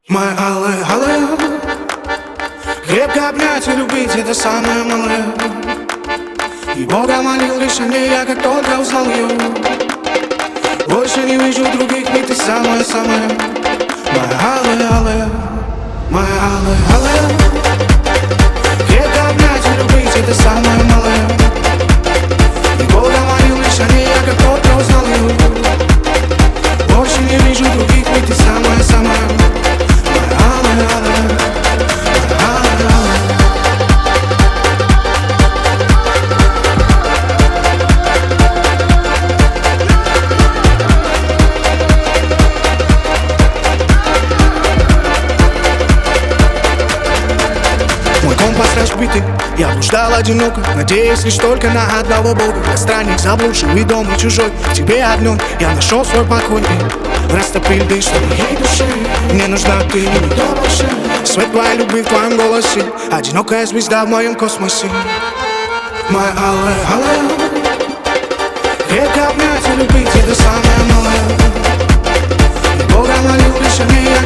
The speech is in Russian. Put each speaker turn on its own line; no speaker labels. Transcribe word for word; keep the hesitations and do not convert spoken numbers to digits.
Моя алая, алая, крепко обнять и любить — это самое малое. И Бога молил лишь о ней, я как только узнал ее. Больше не вижу других, ведь ты самая-самая. Моя алая, алая, моя алая, алая, крепко обнять и любить — это самое малое. И Бога молил лишь о ней, я как только узнал ее. Больше не вижу других, ведь ты самая-самая. Мой компас разбитый, я блуждал одиноко, надеясь лишь только на одного Бога. Я странник, заблудший и дома чужой. В тебе одной я нашел свой покой и растопил дышь в моей душе. Мне нужна ты, никто больше. Свет твоей любви в твоем голосе, одинокая звезда в моем космосе. Моя алая, алая, крепко обнять и любить — это самое малое. И Бога молил лишь о ней.